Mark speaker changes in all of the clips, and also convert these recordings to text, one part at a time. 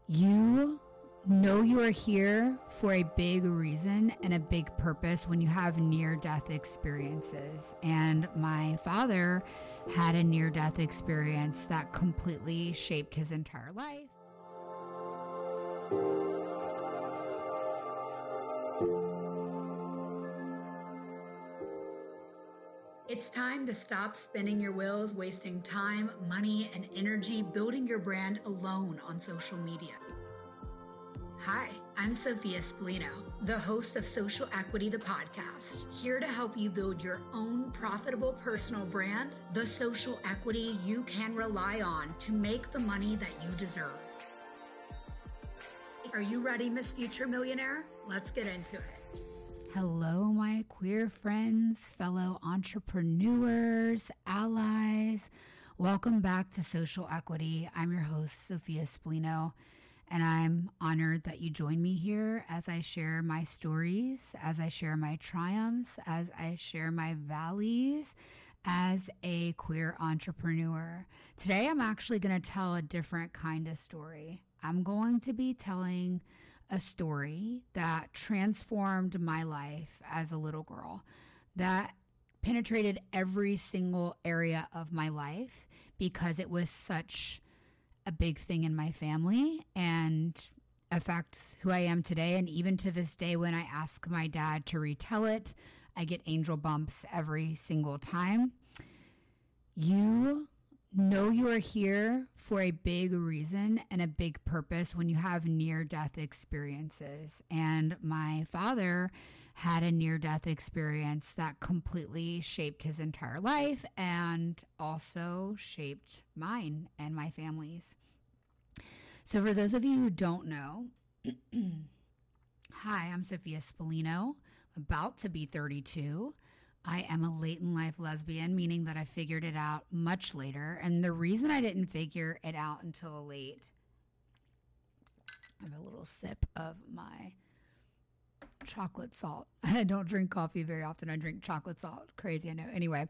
Speaker 1: You know you are here for a big reason and a big purpose when you have near-death experiences. And my father had a near-death experience that completely shaped his entire life. It's time to stop spinning your wheels, wasting time, money, and energy building your brand alone on social media. Hi, I'm Sophia Spallino, the host of Social Equity, the podcast, here to help you build your own profitable personal brand, the social equity you can rely on to make the money that you deserve. Are you ready, Miss Future Millionaire? Let's get into it. Hello, my queer friends, fellow entrepreneurs, allies. Welcome back to Social Equity. I'm your host, Sophia Spallino, and I'm honored that you join me here as I share my stories, as I share my triumphs, as I share my valleys as a queer entrepreneur. Today, I'm actually going to tell a different kind of story. I'm going to be telling a story that transformed my life as a little girl, that penetrated every single area of my life because it was such a big thing in my family and affects who I am today. And even to this day, when I ask my dad to retell it, I get angel bumps every single time. You know you are here for a big reason and a big purpose when you have near-death experiences. And my father had a near-death experience that completely shaped his entire life and also shaped mine and my family's. So for those of you who don't know, hi, I'm Sophia Spallino, about to be 32. I am a late in life lesbian, meaning that I figured it out much later. And the reason I didn't figure it out until late, I have a little sip of my chocolate salt. I don't drink coffee very often. I drink chocolate salt. Crazy, I know. Anyway,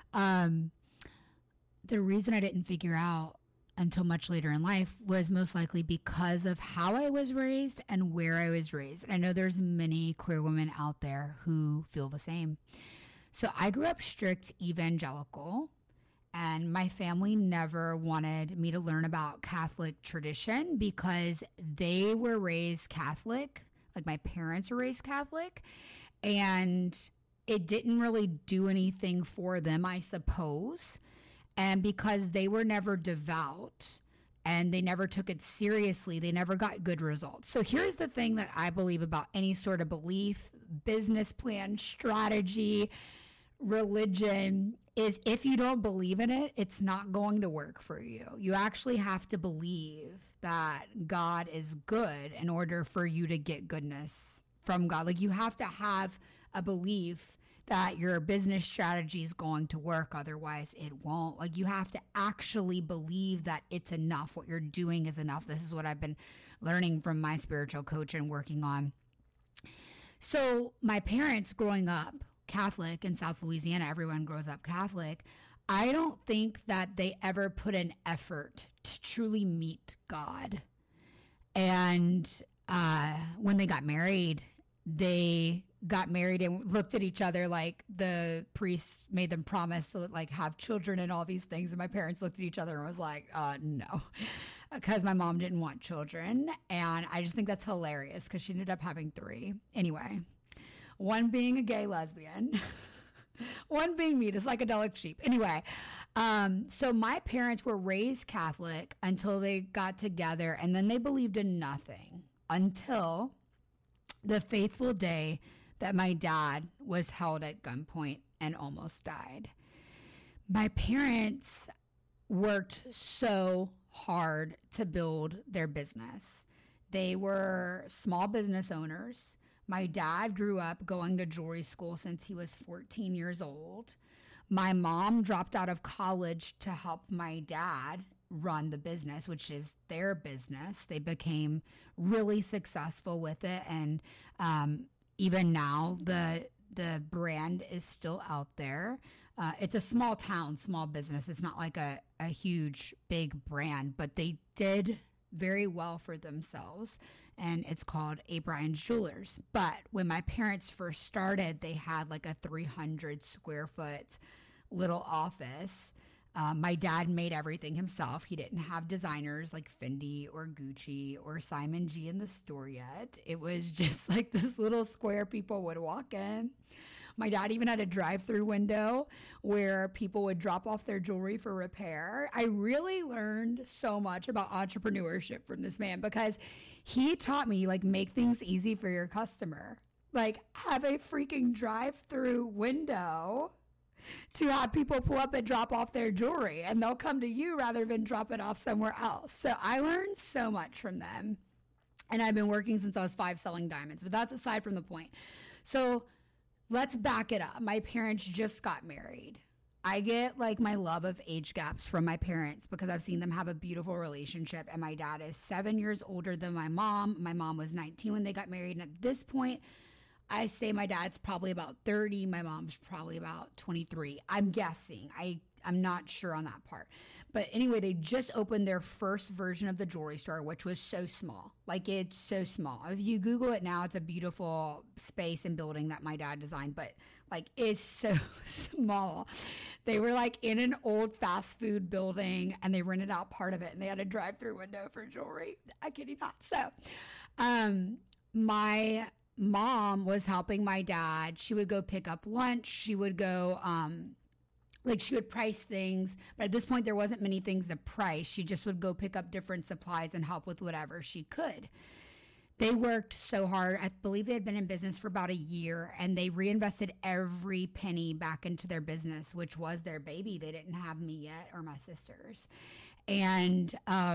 Speaker 1: the reason I didn't figure out until much later in life was most likely because of how I was raised and where I was raised. And I know there's many queer women out there who feel the same. So I grew up strict evangelical, and my family never wanted me to learn about Catholic tradition because they were raised Catholic, like my parents were raised Catholic, and it didn't really do anything for them, I suppose. And because they were never devout and they never took it seriously, they never got good results. So here's the thing that I believe about any sort of belief, business plan, strategy, religion, is if you don't believe in it, it's not going to work for you. You actually have to believe that God is good in order for you to get goodness from God. Like, you have to have a belief that your business strategy is going to work. Otherwise, it won't. Like, you have to actually believe that it's enough. What you're doing is enough. This is what I've been learning from my spiritual coach and working on. So my parents growing up Catholic in South Louisiana, everyone grows up Catholic. I don't think that they ever put an effort to truly meet God. And when they got married and looked at each other like the priest made them promise to like have children and all these things. And my parents looked at each other and was like, no, because my mom didn't want children. And I just think that's hilarious because she ended up having 3. Anyway, one being a gay lesbian, one being me, the psychedelic sheep. Anyway, so my parents were raised Catholic until they got together, and then they believed in nothing until the fateful day that my dad was held at gunpoint and almost died. My parents worked so hard to build their business. They were small business owners. My dad grew up going to jewelry school since he was 14 years old. My mom dropped out of college to help my dad run the business, which is their business. They became really successful with it. And even now, the brand is still out there. It's a small town, small business. It's not like a huge, big brand, but they did very well for themselves. And it's called A. Bryan's Jewelers. But when my parents first started, they had like a 300 square foot little office. My dad made everything himself. He didn't have designers like Fendi or Gucci or Simon G in the store yet. It was just like this little square people would walk in. My dad even had a drive-through window where people would drop off their jewelry for repair. I really learned so much about entrepreneurship from this man because he taught me, like, make things easy for your customer. Like, have a freaking drive-through window to have people pull up and drop off their jewelry, and they'll come to you rather than drop it off somewhere else. So I learned so much from them. And I've been working since I was 5 selling diamonds, but that's aside from the point. So let's back it up. My parents just got married. I get like my love of age gaps from my parents because I've seen them have a beautiful relationship. And my dad is 7 years older than my mom. My mom was 19 when they got married. And at this point, I say my dad's probably about 30. My mom's probably about 23. I'm guessing. I'm not sure on that part. But anyway, they just opened their first version of the jewelry store, which was so small. Like, it's so small. If you Google it now, it's a beautiful space and building that my dad designed, but like, it's so small. They were like in an old fast food building and they rented out part of it and they had a drive-through window for jewelry. I kid you not. So, my mom was helping my dad. She would go pick up lunch. She would go, she would price things, but at this point there wasn't many things to price. She just would go pick up different supplies and help with whatever she could. They worked so hard. I believe they had been in business for about a year, and they reinvested every penny back into their business, which was their baby. They didn't have me yet or my sisters. And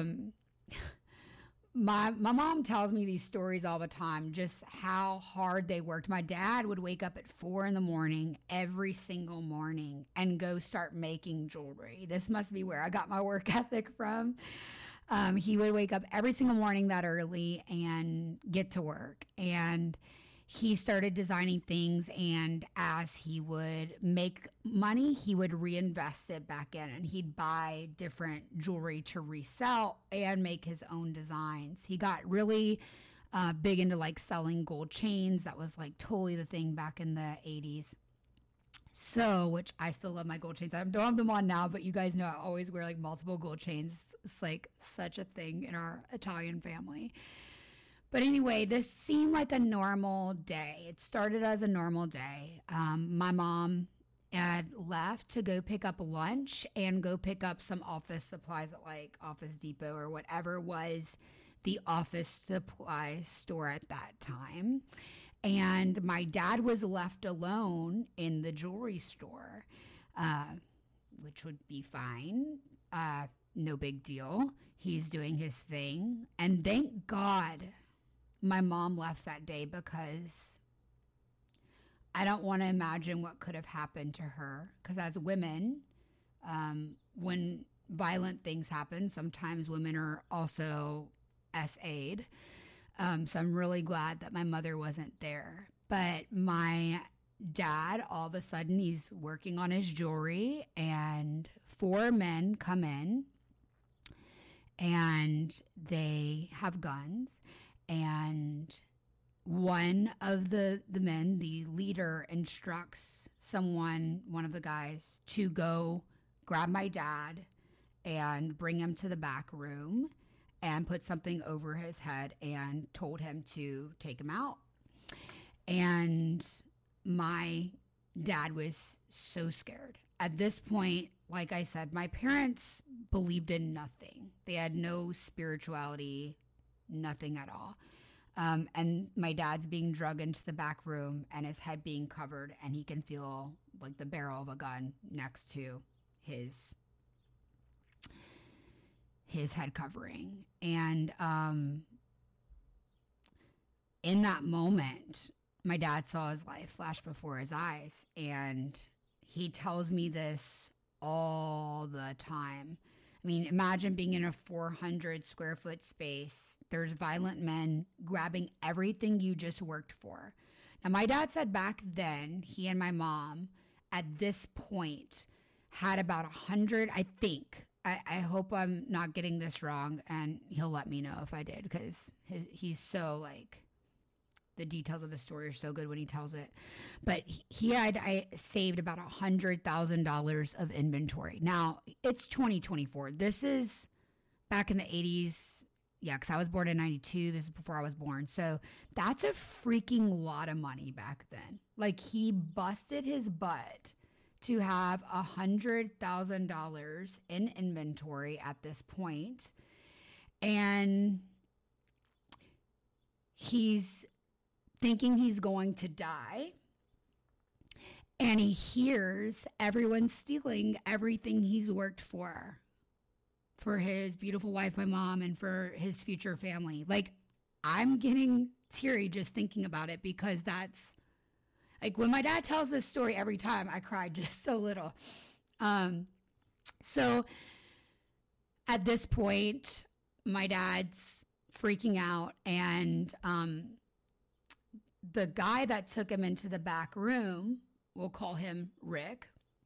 Speaker 1: my mom tells me these stories all the time, just how hard they worked. My dad would wake up at 4 a.m. every single morning and go start making jewelry. This must be where I got my work ethic from. He would wake up every single morning that early and get to work. And he started designing things, and as he would make money, he would reinvest it back in, and he'd buy different jewelry to resell and make his own designs. He got really big into like selling gold chains. That was like totally the thing back in the 80s. So, which I still love my gold chains. I don't have them on now, but you guys know I always wear like multiple gold chains. It's like such a thing in our Italian family. But anyway, this seemed like a normal day. It started as a normal day. My mom had left to go pick up lunch and go pick up some office supplies at like Office Depot or whatever was the office supply store at that time. And my dad was left alone in the jewelry store, which would be fine. No big deal. He's doing his thing. And thank God my mom left that day, because I don't want to imagine what could have happened to her. Because as women, when violent things happen, sometimes women are also SA'd. So I'm really glad that my mother wasn't there. But my dad, all of a sudden, he's working on his jewelry, and 4 men come in, and they have guns. And one of the men, the leader, instructs one of the guys, to go grab my dad and bring him to the back room and put something over his head and told him to take him out. And my dad was so scared. At this point, like I said, my parents believed in nothing. They had no spirituality, nothing at all. And my dad's being drugged into the back room and his head being covered, and he can feel like the barrel of a gun next to his head covering. And in that moment, my dad saw his life flash before his eyes, and he tells me this all the time. I mean, imagine being in a 400 square foot space. There's violent men grabbing everything you just worked for. Now, my dad said back then, he and my mom at this point had about 100, I think, I hope I'm not getting this wrong, and he'll let me know if I did, because he's so like, the details of the story are so good when he tells it. But I saved about $100,000 of inventory. Now it's 2024. This is back in the 80s. Yeah, because I was born in 92. This is before I was born. So that's a freaking lot of money back then. Like, he busted his butt to have $100,000 in inventory at this point. And he's thinking he's going to die. And he hears everyone stealing everything he's worked for his beautiful wife, my mom, and for his future family. Like, I'm getting teary just thinking about it, because that's like, when my dad tells this story every time, I cry just so little. So at this point, my dad's freaking out, and the guy that took him into the back room, we'll call him Rick,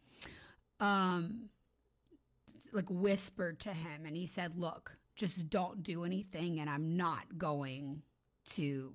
Speaker 1: like, whispered to him, and he said, look, just don't do anything, and I'm not going to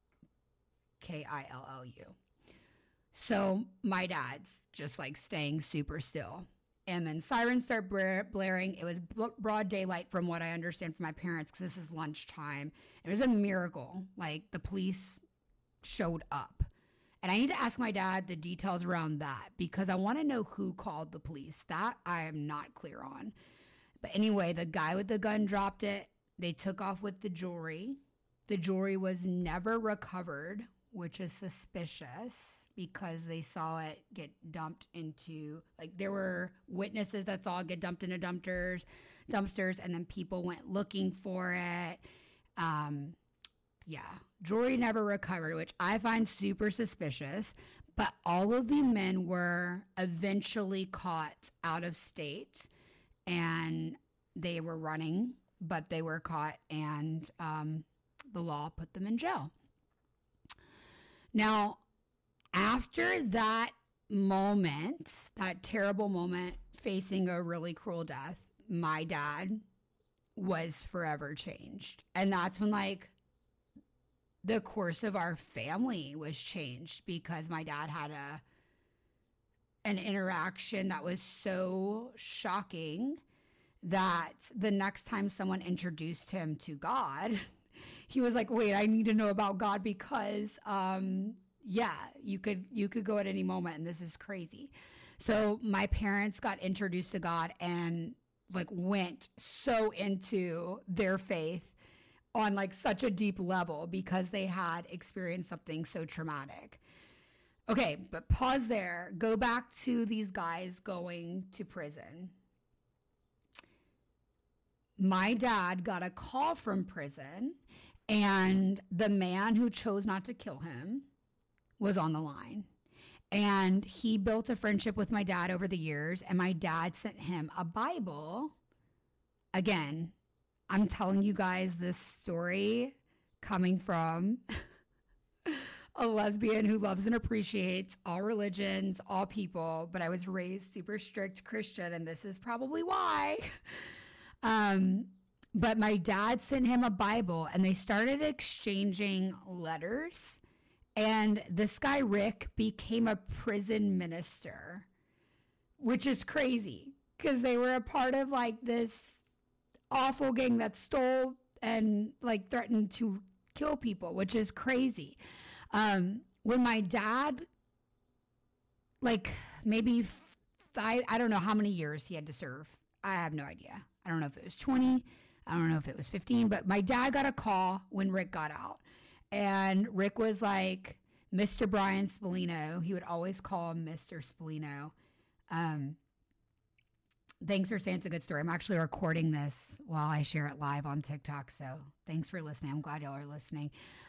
Speaker 1: kill you. So my dad's just like staying super still. And then sirens start blaring. It was broad daylight from what I understand from my parents, because this is lunchtime. It was a miracle. Like, the police showed up. And I need to ask my dad the details around that, because I want to know who called the police. That I am not clear on. But anyway, the guy with the gun dropped it. They took off with the jewelry. The jewelry was never recovered, which is suspicious, because they saw it get dumped into, like, there were witnesses that saw it get dumped into dumpsters, and then people went looking for it. Yeah, jewelry never recovered, which I find super suspicious. But all of the men were eventually caught out of state, and they were running, but they were caught, and the law put them in jail. Now, after that moment, that terrible moment, facing a really cruel death, my dad was forever changed. And that's when, like, the course of our family was changed, because my dad had an interaction that was so shocking that the next time someone introduced him to God, he was like, wait, I need to know about God, because yeah, you could go at any moment, and this is crazy. So my parents got introduced to God and, like, went so into their faith on, like, such a deep level, because they had experienced something so traumatic. Okay, but pause there. Go back to these guys going to prison. My dad got a call from prison, and the man who chose not to kill him was on the line. And he built a friendship with my dad over the years, and my dad sent him a Bible. Again, I'm telling you guys this story coming from a lesbian who loves and appreciates all religions, all people, but I was raised super strict Christian, and this is probably why. But my dad sent him a Bible, and they started exchanging letters. And this guy, Rick, became a prison minister, which is crazy, because they were a part of, like, this awful gang that stole and, like, threatened to kill people, which is crazy. When my dad, like, maybe I don't know how many years he had to serve. I have no idea. I don't know if it was 20. I don't know if it was 15. But my dad got a call when Rick got out. And Rick was like, Mr. Brian Spallino. He would always call him Mr. Spallino. Thanks for saying it's a good story. I'm actually recording this while I share it live on TikTok. So thanks for listening. I'm glad y'all are listening.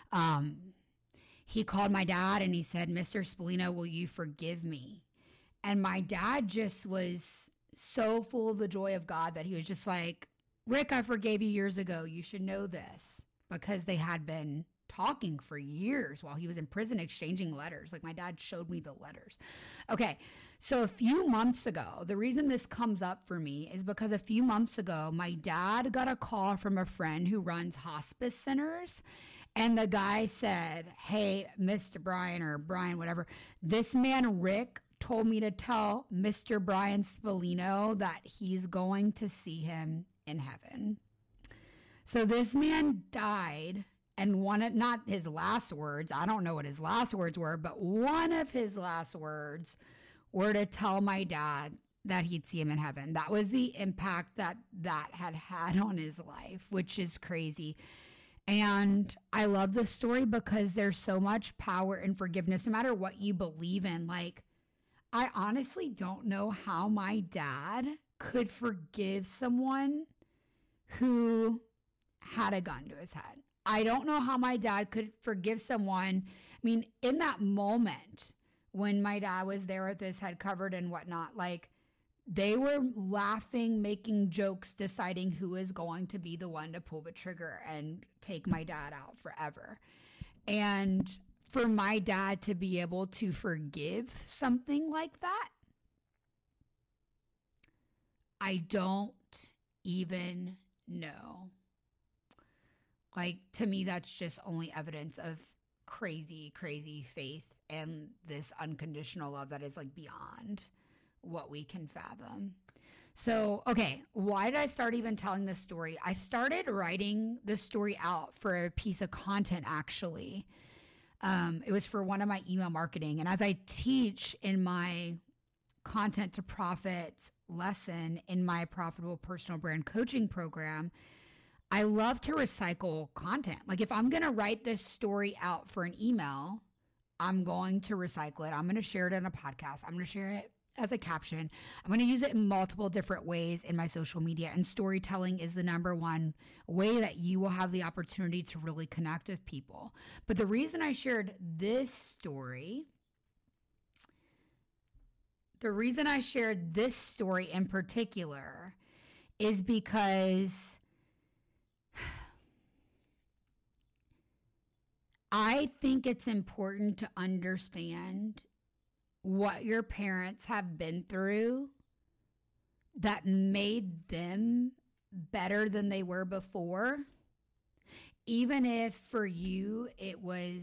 Speaker 1: He called my dad and he said, Mr. Spallino, will you forgive me? And my dad just was so full of the joy of God that he was just like, Rick, I forgave you years ago. You should know this, because they had been talking for years while he was in prison, exchanging letters. Like, my dad showed me the letters. Okay, so a few months ago, the reason this comes up for me is because a few months ago, my dad got a call from a friend who runs hospice centers. And the guy said, hey, Mr. Brian, or Brian, whatever, this man, Rick, told me to tell Mr. Brian Spallino that he's going to see him in heaven. So this man died, and not his last words, I don't know what his last words were, but one of his last words were to tell my dad that he'd see him in heaven. That was the impact that had on his life, which is crazy. And I love this story because there's so much power in forgiveness, no matter what you believe in. Like, I honestly don't know how my dad could forgive someone who had a gun to his head. I don't know how my dad could forgive someone. I mean, in that moment when my dad was there with his head covered and whatnot, like, they were laughing, making jokes, deciding who is going to be the one to pull the trigger and take my dad out forever. And for my dad to be able to forgive something like that, I don't even know. Like, to me, that's just only evidence of crazy, crazy faith and this unconditional love that is, like, beyond what we can fathom. So, okay, why did I start even telling this story? I started writing this story out for a piece of content, actually. It was for one of my email marketing. And as I teach in my Content to Profit lesson in my Profitable Personal Brand Coaching program, I love to recycle content. Like, if I'm going to write this story out for an email, I'm going to recycle it. I'm going to share it in a podcast. I'm going to share it as a caption. I'm going to use it in multiple different ways in my social media. And storytelling is the number one way that you will have the opportunity to really connect with people. But the reason I shared this story, in particular is because I think it's important to understand what your parents have been through that made them better than they were before. Even if for you it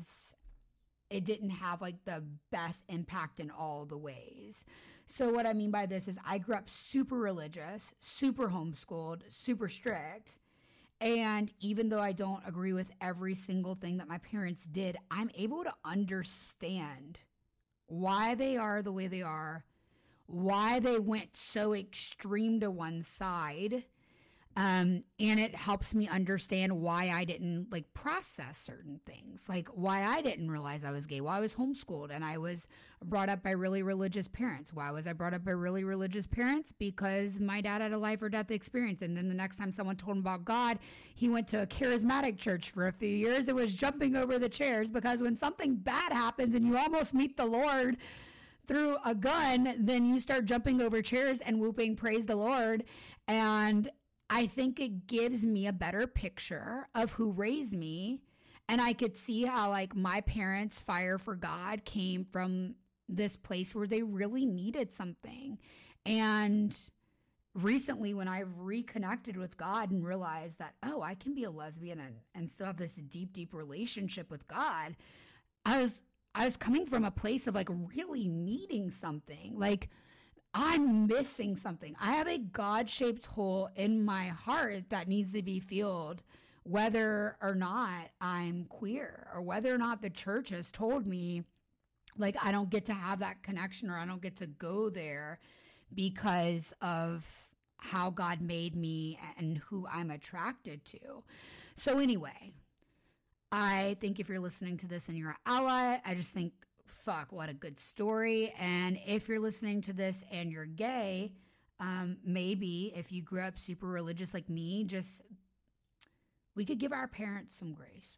Speaker 1: didn't have like the best impact in all the ways. So what I mean by this is I grew up super religious, super homeschooled, super strict. And even though I don't agree with every single thing that my parents did, I'm able to understand why they are the way they are, why they went so extreme to one side. And it helps me understand why I didn't like process certain things, like why I didn't realize I was gay, why I was homeschooled and I was brought up by really religious parents. Why was I brought up by really religious parents? Because my dad had a life or death experience. And then the next time someone told him about God, he went to a charismatic church for a few years. It was jumping over the chairs, because when something bad happens and you almost meet the Lord through a gun, then you start jumping over chairs and whooping, praise the Lord. And I think it gives me a better picture of who raised me. And I could see how like my parents' fire for God came from this place where they really needed something. And recently when I've reconnected with God and realized that, oh, I can be a lesbian and still have this deep, deep relationship with God, I was coming from a place of like really needing something. Like, I'm missing something. I have a God-shaped hole in my heart that needs to be filled, whether or not I'm queer or whether or not the church has told me, like, I don't get to have that connection or I don't get to go there because of how God made me and who I'm attracted to. So anyway, I think if you're listening to this and you're an ally, I just think, fuck, what a good story. And if you're listening to this and you're gay, maybe if you grew up super religious like me, we could give our parents some grace.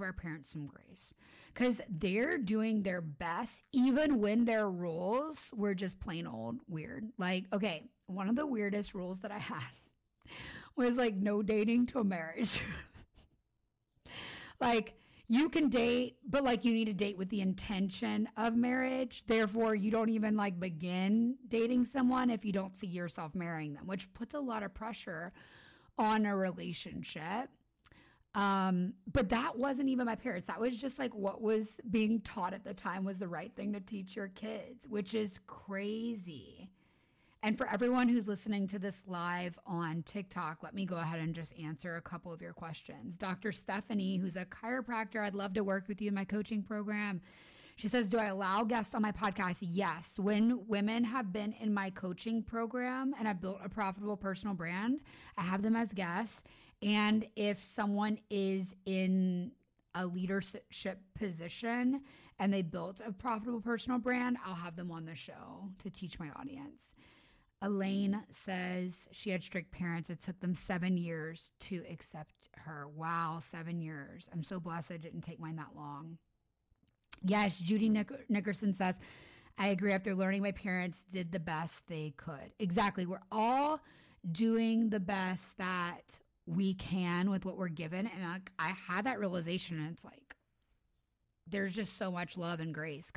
Speaker 1: Because they're doing their best, even when their rules were just plain old weird. Like, okay, one of the weirdest rules that I had was like no dating till marriage. Like, you can date, but like you need to date with the intention of marriage. Therefore, you don't even like begin dating someone if you don't see yourself marrying them, which puts a lot of pressure on a relationship. But that wasn't even my parents. That was just like what was being taught at the time was the right thing to teach your kids, which is crazy. And for everyone who's listening to this live on TikTok, let me go ahead and just answer a couple of your questions. Dr. Stephanie, who's a chiropractor, I'd love to work with you in my coaching program. She says, do I allow guests on my podcast? Yes. When women have been in my coaching program and I've built a profitable personal brand, I have them as guests. And if someone is in a leadership position and they built a profitable personal brand, I'll have them on the show to teach my audience. Elaine says she had strict parents. It took them 7 years to accept her. Wow, 7 years. I'm so blessed it didn't take mine that long. Yes, Judy Nickerson says, I agree. After learning, my parents did the best they could. Exactly. We're all doing the best that we can with what we're given. And I had that realization, and it's like, there's just so much love and grace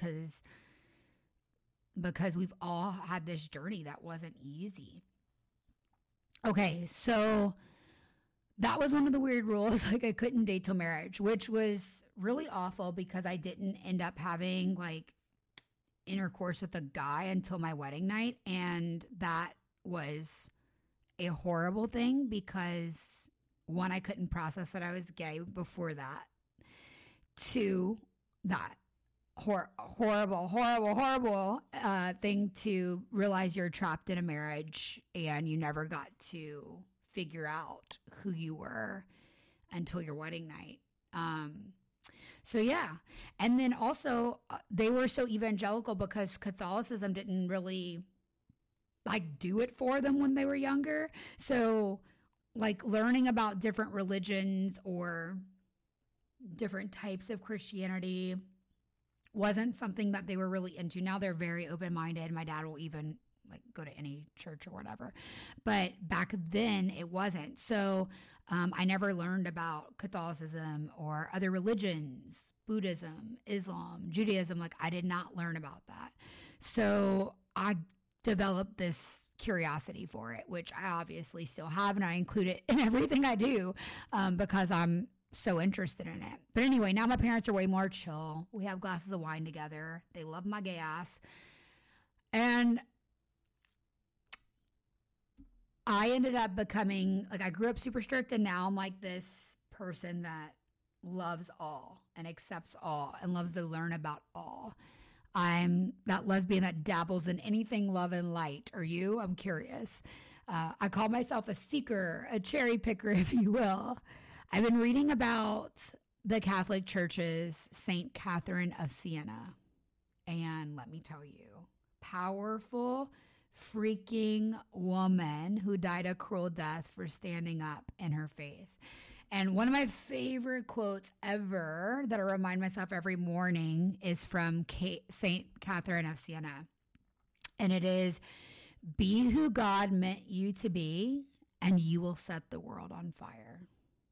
Speaker 1: because we've all had this journey that wasn't easy. Okay, so that was one of the weird rules. Like I couldn't date till marriage, which was really awful because I didn't end up having like intercourse with a guy until my wedding night. And that was a horrible thing because one, I couldn't process that I was gay before that. Two, that horrible thing to realize you're trapped in a marriage and you never got to figure out who you were until your wedding night. So yeah. And then also they were so evangelical because Catholicism didn't really like do it for them when they were younger. So like learning about different religions or different types of Christianity wasn't something that they were really into. Now they're very open-minded. My dad will even like go to any church or whatever. But back then it wasn't. So I never learned about Catholicism or other religions, Buddhism, Islam, Judaism. Like I did not learn about that. So I developed this curiosity for it, which I obviously still have. And I include it in everything I do because I'm so interested in it. But anyway, now my parents are way more chill. We have glasses of wine together. They love my gay ass. And I ended up becoming, like I grew up super strict and now I'm like this person that loves all and accepts all and loves to learn about all. I'm that lesbian that dabbles in anything love and light. Are you? I'm curious. I call myself a seeker, a cherry picker, if you will. I've been reading about the Catholic Church's St. Catherine of Siena. And let me tell you, powerful, freaking woman who died a cruel death for standing up in her faith. And one of my favorite quotes ever that I remind myself every morning is from St. Catherine of Siena. And it is, be who God meant you to be, and you will set the world on fire.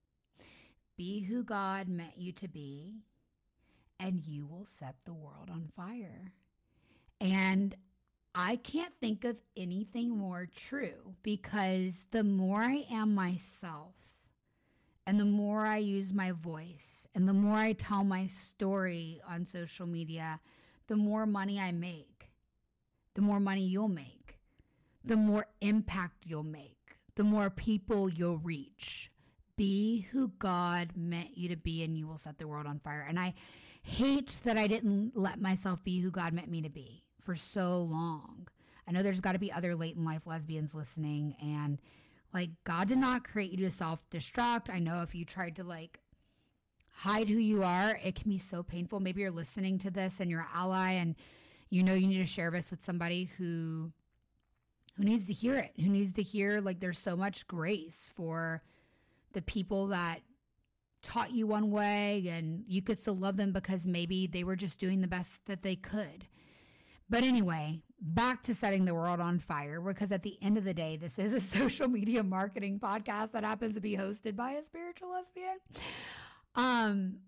Speaker 1: Be who God meant you to be, and you will set the world on fire. And I can't think of anything more true because the more I am myself and the more I use my voice and the more I tell my story on social media, the more money I make, the more money you'll make, the more impact you'll make, the more people you'll reach. Be who God meant you to be and you will set the world on fire. And I hate that I didn't let myself be who God meant me to be for so long. I know there's got to be other late in life lesbians listening, and like God did not create you to self-destruct. I know if you tried to like hide who you are, it can be so painful. Maybe you're listening to this and you're an ally and you know you need to share this with somebody who needs to hear it, who needs to hear like there's so much grace for the people that taught you one way and you could still love them because maybe they were just doing the best that they could. But anyway, back to setting the world on fire, because at the end of the day, this is a social media marketing podcast that happens to be hosted by a spiritual lesbian.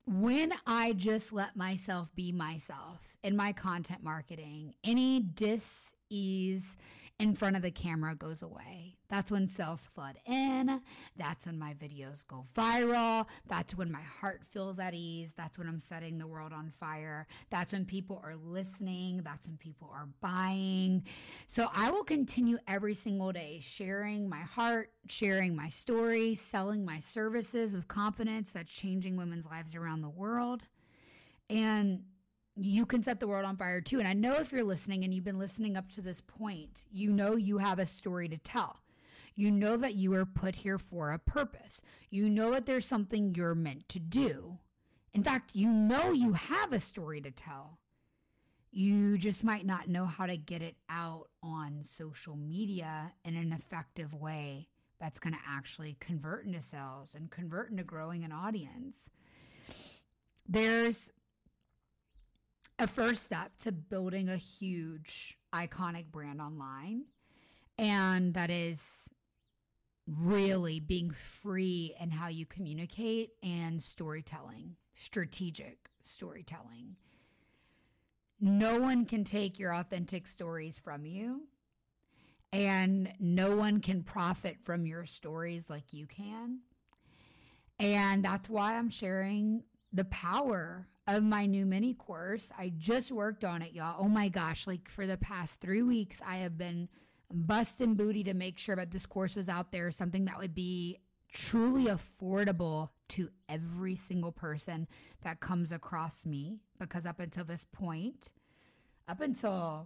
Speaker 1: when I just let myself be myself in my content marketing, any dis-ease in front of the camera goes away. That's when sales flood in. That's when my videos go viral. That's when my heart feels at ease. That's when I'm setting the world on fire. That's when people are listening. That's when people are buying. So I will continue every single day sharing my heart, sharing my story, selling my services with confidence that's changing women's lives around the world. And you can set the world on fire too. And I know if you're listening and you've been listening up to this point, you know you have a story to tell. You know that you were put here for a purpose. You know that there's something you're meant to do. In fact, you know you have a story to tell. You just might not know how to get it out on social media in an effective way that's going to actually convert into sales and convert into growing an audience. There's a first step to building a huge, iconic brand online, and that is really being free in how you communicate and storytelling, strategic storytelling. No one can take your authentic stories from you, and no one can profit from your stories like you can. And that's why I'm sharing the power of my new mini course. I just worked on it, y'all. Oh my gosh, like for the past 3 weeks, I have been busting booty to make sure that this course was out there, something that would be truly affordable to every single person that comes across me. Because up until this point, up until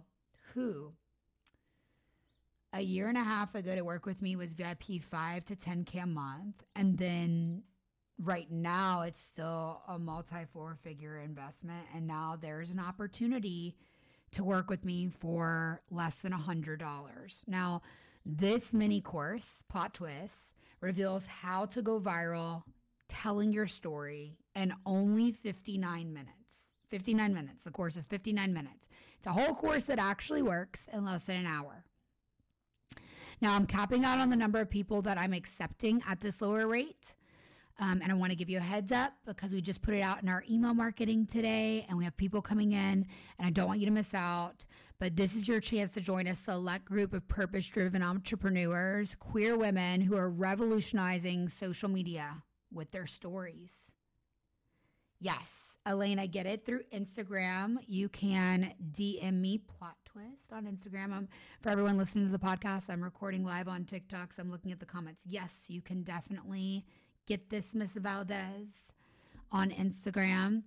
Speaker 1: a year and a half ago to work with me was VIP 5 to 10K a month. And then right now it's still a multi-four-figure investment. And now there's an opportunity to work with me for less than $100. Now, this mini course, Plot Twist, reveals how to go viral telling your story in only 59 minutes. 59 minutes. The course is 59 minutes. It's a whole course that actually works in less than an hour. Now, I'm capping out on the number of people that I'm accepting at this lower rate. And I want to give you a heads up because we just put it out in our email marketing today and we have people coming in and I don't want you to miss out. But this is your chance to join a select group of purpose-driven entrepreneurs, queer women who are revolutionizing social media with their stories. Yes, Elena, get it through Instagram. You can DM me Plot Twist on Instagram. For everyone listening to the podcast, I'm recording live on TikTok, so I'm looking at the comments. Yes, you can definitely get this, Miss Valdez, on Instagram.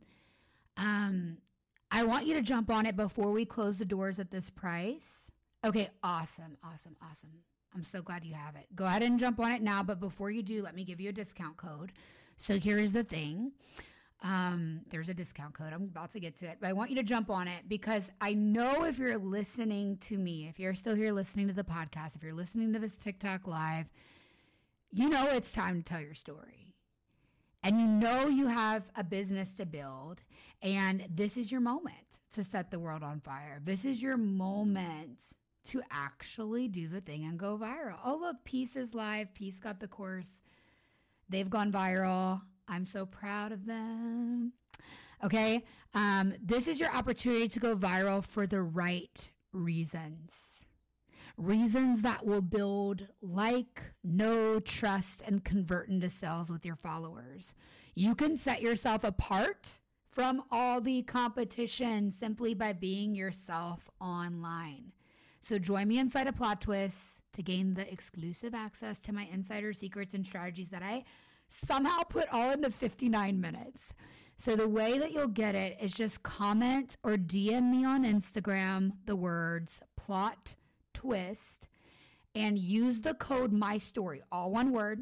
Speaker 1: I want you to jump on it before we close the doors at this price. Okay, awesome. I'm so glad you have it. Go ahead and jump on it now, but before you do, let me give you a discount code. So here's the thing. There's a discount code. I'm about to get to it, but I want you to jump on it because I know if you're listening to me, if you're still here listening to the podcast, if you're listening to this TikTok live, you know it's time to tell your story. And you know you have a business to build, and this is your moment to set the world on fire. This is your moment to actually do the thing and go viral. Oh, look, Peace is live. Peace got the course. They've gone viral. I'm so proud of them. Okay. This is your opportunity to go viral for the right reasons. Reasons that will build know, trust, and convert into sales with your followers. You can set yourself apart from all the competition simply by being yourself online. So join me inside of Plot Twist to gain the exclusive access to my insider secrets and strategies that I somehow put all into 59 minutes. So the way that you'll get it is just comment or DM me on Instagram the words Plot Twist and use the code MYSTORY, all one word,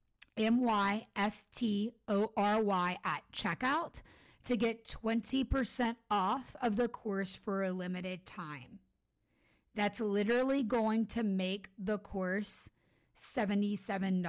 Speaker 1: MYSTORY at checkout to get 20% off of the course for a limited time. That's literally going to make the course $77.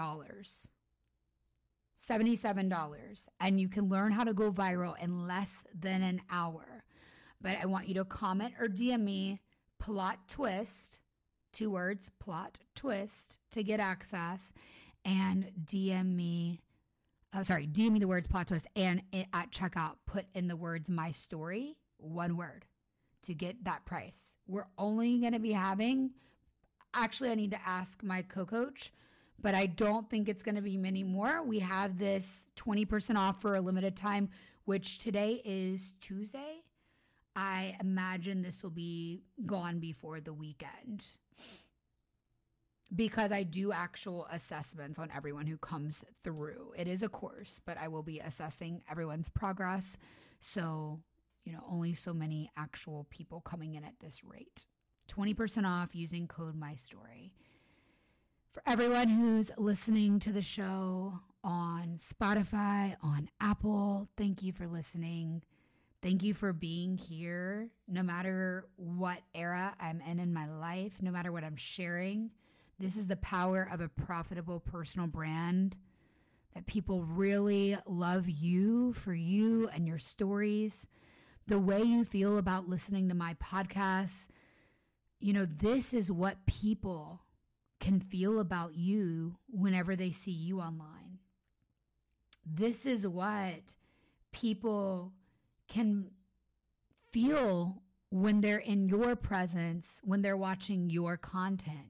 Speaker 1: $77. And you can learn how to go viral in less than an hour. But I want you to comment or DM me Plot Twist, 2 words, Plot Twist, to get access, and DM me DM me the words plot twist, and at checkout, put in the words my story, one word, to get that price. We're only going to be having, actually, I need to ask my co-coach, but I don't think it's going to be many more. We have this 20% off for a limited time, which today is Tuesday. I imagine this will be gone before the weekend, because I do actual assessments on everyone who comes through. It is a course, but I will be assessing everyone's progress. So, only so many actual people coming in at this rate. 20% off using code MyStory. For everyone who's listening to the show on Spotify, on Apple, thank you for listening. Thank you for being here, no matter what era I'm in my life, no matter what I'm sharing. This is the power of a profitable personal brand, that people really love you for you and your stories, the way you feel about listening to my podcasts. This is what people can feel about you whenever they see you online. This is what people can feel when they're in your presence, when they're watching your content.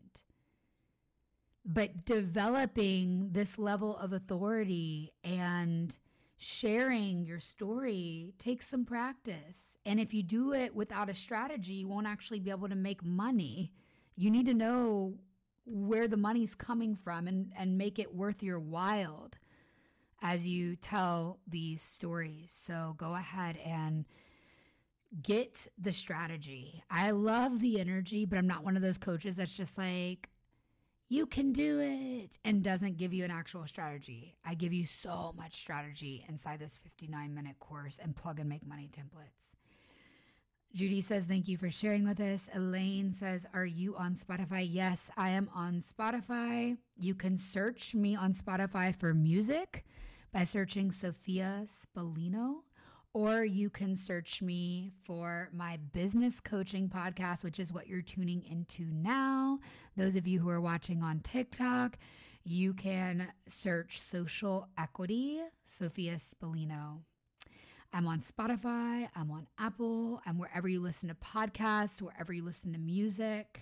Speaker 1: But developing this level of authority and sharing your story takes some practice. And if you do it without a strategy, you won't actually be able to make money. You need to know where the money's coming from and make it worth your while as you tell these stories. So go ahead and get the strategy. I love the energy, but I'm not one of those coaches that's just like, you can do it, and doesn't give you an actual strategy. I give you so much strategy inside this 59-minute course and plug and make money templates. Judy says, thank you for sharing with us. Elaine says, are you on Spotify? Yes, I am on Spotify. You can search me on Spotify for music by searching Sophia Spallino, or you can search me for my business coaching podcast, which is what you're tuning into now. Those of you who are watching on TikTok, you can search Social Equity, Sophia Spallino. I'm on Spotify, I'm on Apple, I'm wherever you listen to podcasts, wherever you listen to music.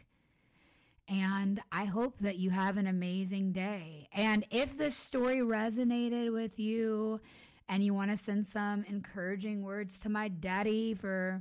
Speaker 1: And I hope that you have an amazing day. And if this story resonated with you and you want to send some encouraging words to my daddy for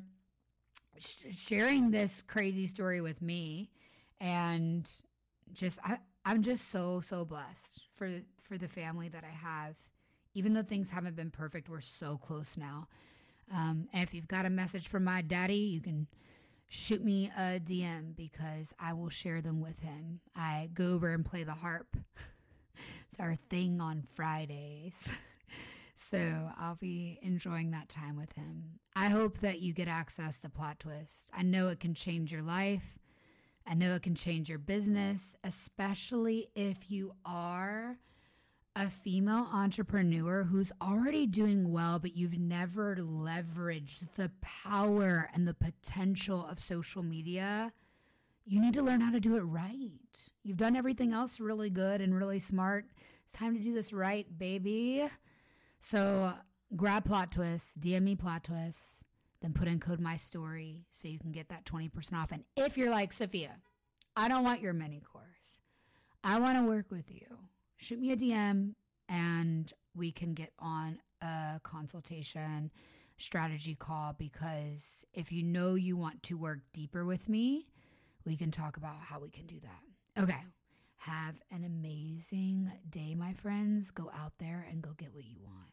Speaker 1: sharing this crazy story with me, and I'm just so blessed for the family that I have. Even though things haven't been perfect, we're so close now. And if you've got a message from my daddy, you can shoot me a DM, because I will share them with him. I go over and play the harp. It's our thing on Fridays. So I'll be enjoying that time with him. I hope that you get access to Plot Twist. I know it can change your life. I know it can change your business, especially if you are a female entrepreneur who's already doing well, but you've never leveraged the power and the potential of social media. You need to learn how to do it right. You've done everything else really good and really smart. It's time to do this right, baby. So grab Plot Twist, DM me Plot Twist, then put in code MyStory so you can get that 20% off. And if you're like, Sophia, I don't want your mini course, I want to work with you, shoot me a DM and we can get on a consultation strategy call, because if you know you want to work deeper with me, we can talk about how we can do that. Okay. Have an amazing day, my friends. Go out there and go get what you want.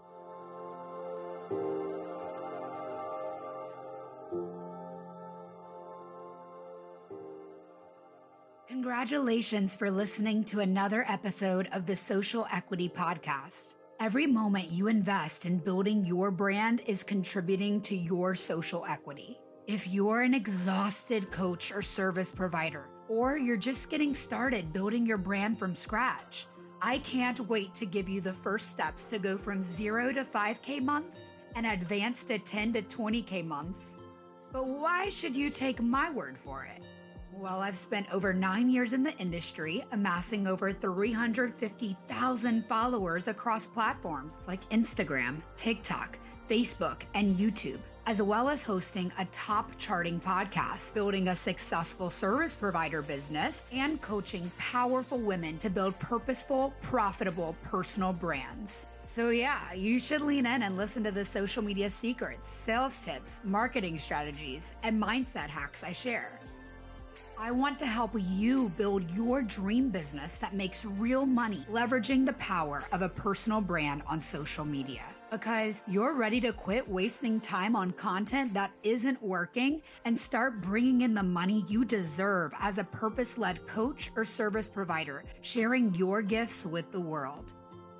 Speaker 1: Congratulations for listening to another episode of the Social Equity Podcast. Every moment you invest in building your brand is contributing to your social equity. If you're an exhausted coach or service provider, or you're just getting started building your brand from scratch, I can't wait to give you the first steps to go from 0 to 5K months and advance to 10 to 20K months. But why should you take my word for it? Well, I've spent over 9 years in the industry, amassing over 350,000 followers across platforms like Instagram, TikTok, Facebook, and YouTube, as well as hosting a top charting podcast, building a successful service provider business, and coaching powerful women to build purposeful, profitable personal brands. So yeah, you should lean in and listen to the social media secrets, sales tips, marketing strategies, and mindset hacks I share. I want to help you build your dream business that makes real money, leveraging the power of a personal brand on social media. Because you're ready to quit wasting time on content that isn't working and start bringing in the money you deserve as a purpose-led coach or service provider, sharing your gifts with the world.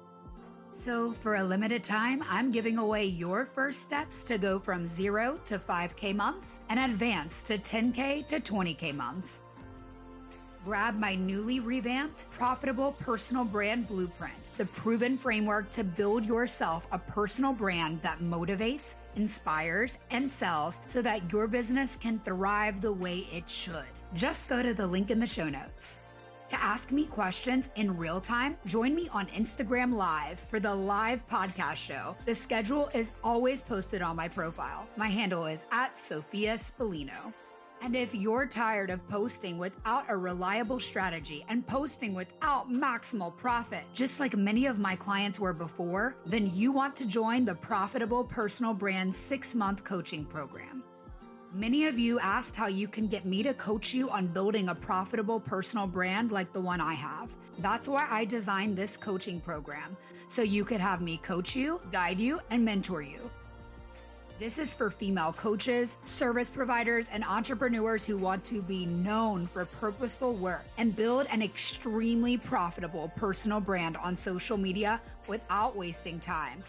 Speaker 1: So for a limited time, I'm giving away your first steps to go from 0 to 5K months and advance to 10K to 20K months. Grab my newly revamped Profitable Personal Brand Blueprint, the proven framework to build yourself a personal brand that motivates, inspires, and sells so that your business can thrive the way it should. Just go to the link in the show notes. To ask me questions in real time, join me on Instagram Live for the live podcast show. The schedule is always posted on my profile. My handle is @SophiaSpallino. And if you're tired of posting without a reliable strategy and posting without maximal profit, just like many of my clients were before, then you want to join the Profitable Personal Brand 6-month coaching program. Many of you asked how you can get me to coach you on building a profitable personal brand like the one I have. That's why I designed this coaching program, so you could have me coach you, guide you, and mentor you. This is for female coaches, service providers, and entrepreneurs who want to be known for purposeful work and build an extremely profitable personal brand on social media without wasting time.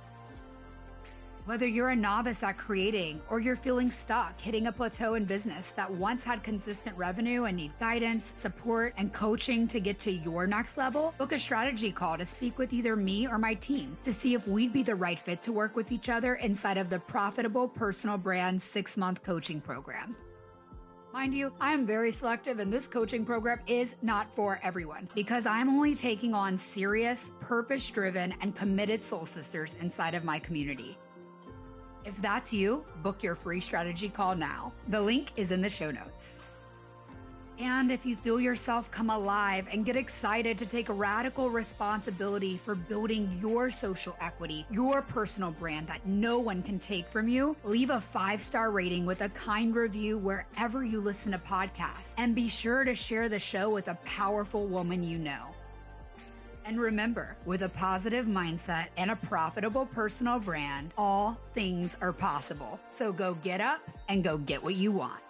Speaker 1: Whether you're a novice at creating or you're feeling stuck hitting a plateau in business that once had consistent revenue and need guidance, support, and coaching to get to your next level, book a strategy call to speak with either me or my team to see if we'd be the right fit to work with each other inside of the Profitable Personal Brand 6-month coaching program. Mind you, I am very selective and this coaching program is not for everyone because I'm only taking on serious, purpose-driven, and committed soul sisters inside of my community. If that's you, book your free strategy call now. The link is in the show notes. And if you feel yourself come alive and get excited to take radical responsibility for building your social equity, your personal brand that no one can take from you, leave a 5-star rating with a kind review wherever you listen to podcasts. And be sure to share the show with a powerful woman you know. And remember, with a positive mindset and a profitable personal brand, all things are possible. So go get up and go get what you want.